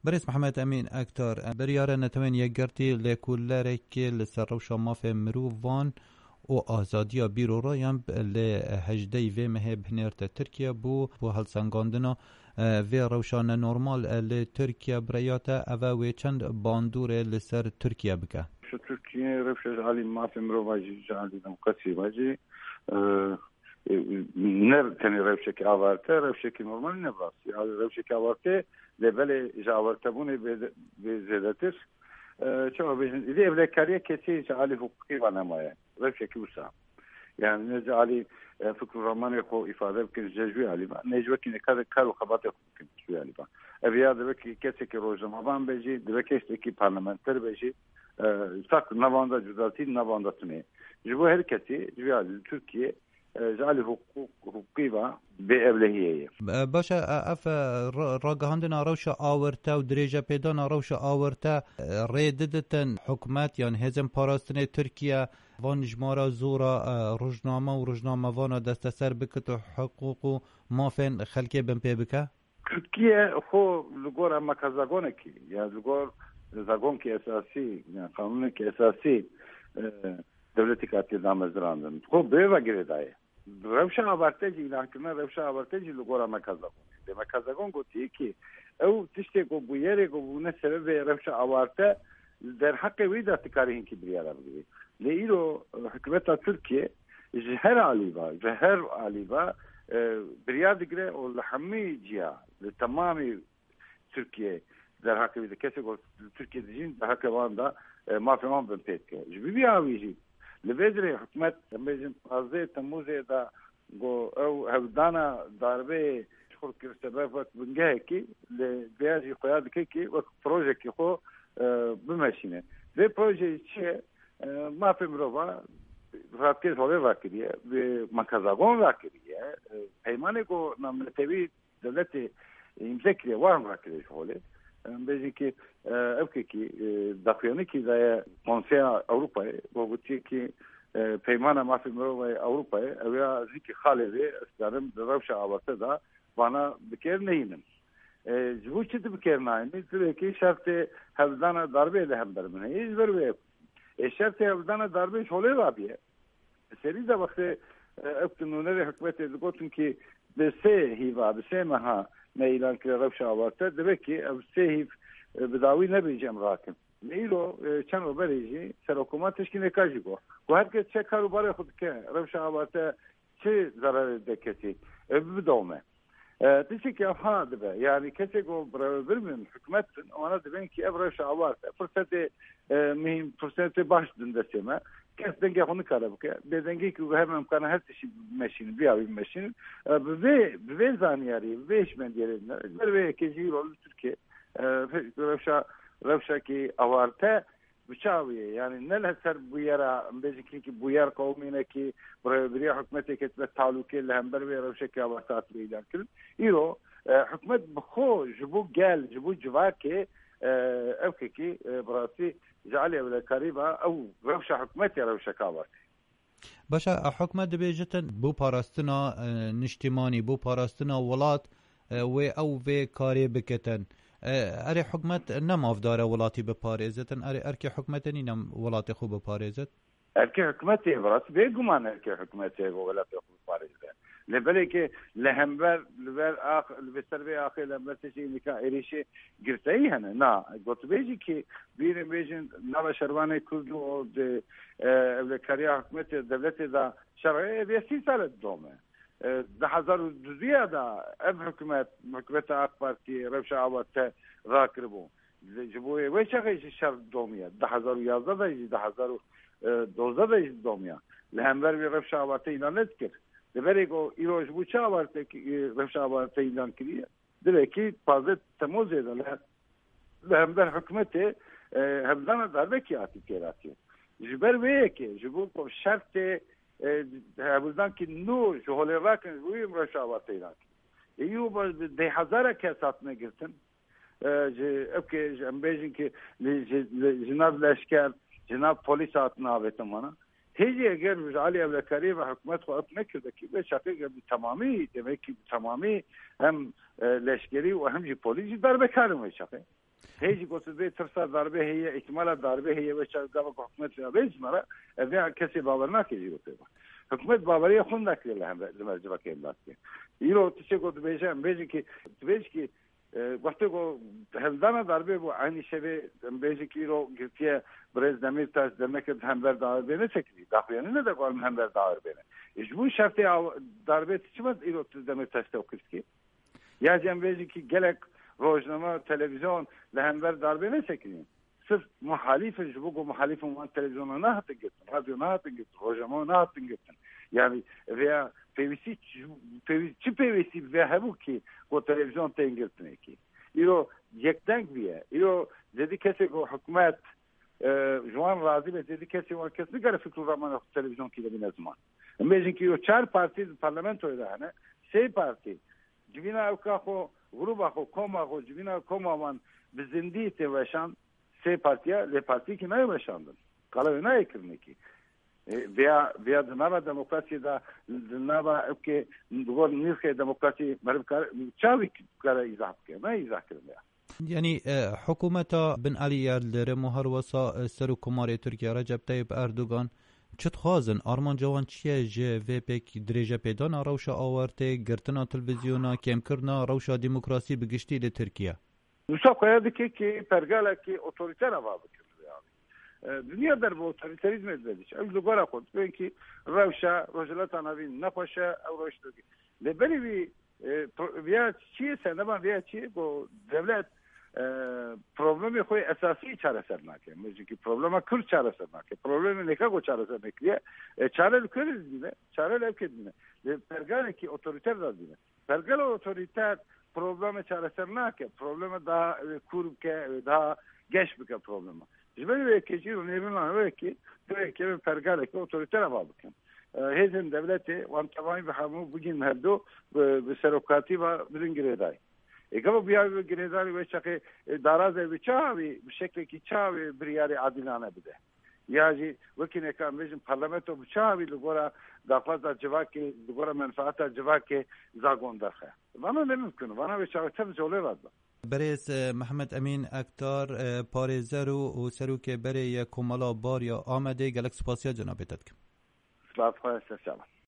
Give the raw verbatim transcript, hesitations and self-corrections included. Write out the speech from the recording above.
بريس محمد أمين أكتر بريارة نتوين يقرتي لكولارك لسروشا مافي مروفان و آزادیا بیرو را یم لهجدی و مهب هنرت ترکیه بو بو هلسنگاندنا و روشان نورمال لترکیه بریاتا او و چند باندور لسر ترکیه بکه شو ترکیه روش علی مافی مرو واجی جالی دموکراسی واجی نر تنی روش که آورته روش که نورمال نباسی روش که آورته لبل جاورته بونه به زیادتر چه بیشتر ایده evlekariye kesi cali hukuki ve nemaya ve şekil usa yani ne cali fikr romanı ko ifade etkin jejvi aliba necve ki ne kadar kar xabat hukuki jejvi aliba evya de ki kesi ki rojamavan beji de ki ki parlamenter beji sak navanda cüzati navanda tune bu herkesi jejvi ali Türkiye جعل حقوق حقوقي بأبلهية. باشا أف راجهندنا روشة آورتا ودرجة بيدانا روشة آورتا ريددتن حكومات يعني هزم باراستني تركيا وان جمارا زورا رجنامة ورجنامة وانا دستسر بكتو حقوق ما فين خلقي بن بيبكا؟ تركيا خو لغور أما كزاغونكي يعني لغور زاغون كي أساسي يعني قانون كي أساسي دولتی کاتی دام زراندن خب به وگیره دای روشن آورتجی اعلان کردن روشن آورتجی لگورا مکازاگون به مکازاگون گفتی که او تشتی کو بویره کو بونه سبب روشن آورته در حق ویدا تکارین کی بیاره بگیری لیرو حکومت ترکیه جهر علیبا جهر علیبا بیار دیگه و لحمی جیا لتمامی ترکیه در حق ویدا کسی کو ترکیه دیجین در حق واندا ما فهمم بنتیت که جبی بیاویجی لبدري حكومت بيجن قاضي تموزي دا جو او هودانا ضربه شخور كرسباب بنجاكي لبياجي قياد كيكي وبروجي خو بماشينه ده بروجي شيء ما في مروفا راتكي هو واكديه بمكازاغون واكديه ايمانه کو نمتوي دولتي يمسكري وان واكديه شغله بيجي كي اوكي كي دافيوني كي زي كونسيا اوروبا وقتي كي پیمانه ما في مروه اوروبا اويا زيكي خالدي استلم دروشه آورته دا وانا بكير نينم جبو چت بكير ناين مثل كي شرط هفدانا ضربه ده هم برمنه ايش بربه شرط هفدانا ضربه شوله وابيه سري ده وقت اقتنونه حكومت قلتن كي بسه هيوا بسه مها نيلان كي روشه آورته دبكي او سه بداوي نبيجم راكم لیلو چند رو بریجی سر حکومتش کی نکاجی گو و هر که چه کارو برای خود که روش آورده چه ضرر دکتی بدومه دیشی که ها دبه یعنی کسی گو برای برمیم حکومت وانا دبین که روش آورده فرصت مهم فرصت باش دندسیمه کس دنگه خونی کاره بکه به دنگی که هم امکانه هر تشی ماشین بیاوی ماشین به به زانیاری بهش من دیره برای کسی رول ترکیه روش روشا کی آورته بچاویه یعنی نه سر بویرا بيجي کی بویر قومینه کی برای بری حکومت که به تعلقی لهم بر روشا کی آورته ایجاد کرد ایرو حکومت بخو جبو گل جبو جواکه اوکی کی براسی جعلی ولا قریبا او روشا حکومت روشا کاورته باشا حکومت بیجتن بو پاراستنا نشتیمانی بو پاراستنا ولات و او و کاری بکتن اری حکومت نماف داره ولاتی بپارێزێتن اری ارکی حکومتنی نم ولاتی خوب بپارێزێت ارکی حکومتی براس بگمان ارکی حکومتی ولاتی خوب بپارێزێت لبلی که لهمبر لبر آخ لبستر به آخر لهمبر تشی نکا ایریشی گرتایی هنه نه گوت بیجی که بیرم بیجن نو شروان کردو و evlekariye حکومت دولت دا شرعی بیسی سال دومه ده هزار و دوزیه دا اب حکومت حکومت آق پارتی روش آورته راکربو جبوه ویچه غیش شر دومیه ده هزار و یازده دا ایجی ده هزار و دوزده دا ایجی دومیه لهمبر بی روش آورته ایلان ند کرد دبره گو ایرو جبو چه آورته روش آورته ایلان کریه دبره که پازه تموزه دا لهمبر حکومت همزان دربه کی آتی کراتیه جبر ویه که جبو شرط هبوزدان که نو جهول راکن روی مرشاوات ایران ایو با ده هزار کسات نگرتن اوکی جنبیجن که جناب لشکر جناب پلیس آتنا آبتن وانا هیچی اگر علی evlekari و حکومت خو اپ نکرده که به شکل تمامی demek ki تمامی هم لشکری و هم جی پلیس در بکارم شکل هیچ گفت به ترسا ضربه هي احتمال ضربه هي و چه دوا حکومت بیش مرا اویا کسی باور نکردی گفت حکومت باوری خون نکرد هم لمرجبه که این باشه ایرو چه گفت بیشم بیشی که بیش که وقتی کو هلدان ضربه بو عینی شبه بیشی که ایرو گفتی برز دمیر تاش دمک هم بر داور بینه چکری داخلی نه دکار هم بر داور بینه اجبو شرطی ضربه چی بود ایرو دمیر تاش تو کردی یا جنب بیشی که گلک روزنامه تلویزیون لهنبر ضربه نچکرین صرف مخالف جبوق مخالف من تلویزیون نه هات گفتن رادیو نه هات گفتن روزنامه نه هات گفتن یعنی ویا پیوسی چی پیوسی ویا همو کی کو تلویزیون تنگرتنه کی ایرو یک دنگ بیه ایرو دیدی کسی کو حکومت جوان راضی به دیدی کسی و کسی نگره فکر رو تلویزیون کی ببینه زمان میگن که چهار پارتی پارلمان توی دهنه سه پارتی جوینا اوکاخو غروب خو کوما خو جوینا کوما من به زندگی توشان سه پارتیا له پارتی که نه وشاندن کالا نه کردن کی بیا بیا دنبال دموکراسی دا دنبال که دوباره نیست دموکراسی مرد کار چاوی کار ایجاد کنه نه ایجاد کنه یعنی حکومت بن علی الدرم و هر وسا سر کماری ترکیه رجب طیب اردوغان چت خوازن آرمان جوان چیه جه و پیک درجه پیدان روشا آورته گرتنا تلویزیونا کم کرنا روشا دموکراسی بگشتی ل ترکیه نوشا قیادی که که پرگاله که اتوریتر آوا بکنه دنیا در با اتوریتریزم ازدیش از دوباره خود ببین که روشا روزلات نوین نپاشه او روش دوگی لبری بی بیا چیه سنبان بیا چیه با دولت پروبلم خوی اساسی چاره سر نکه میگه که پروبلم کل چاره سر نکه پروبلم نکه کو چاره سر نکیه چاره کل دیگه چاره لب کدینه پرگاله کی اتوریتر دادینه پرگاله اتوریتر پروبلم چاره سر نکه پروبلم دا کورب که دا گش بک پروبلم جبری که چیزو نمیدونم که تو که پرگاله کی اتوریتر آب بکن هیچ دولتی وان تمامی به همو بگین هر دو به سرکاتی و برنگریدای اگه بیا گریزاری به شکل دارازه به چاوی به شکلی که چاوی بریاری عادلانه بده یا جی وکینه که میشیم پارلمانتو به چاوی لگورا داخل جواکی لگورا منفعت جواکی زاگون دخه وانا نمیکنه وانا به چاوی تم جوله راضا برئیس محمد امین اکتار پارێزەر و سەرۆکێ بەرێ کۆمەڵە باریا ئامادەی گەلک سوپاسیا جنابێتت. سلاف خۆش سەسەڵ.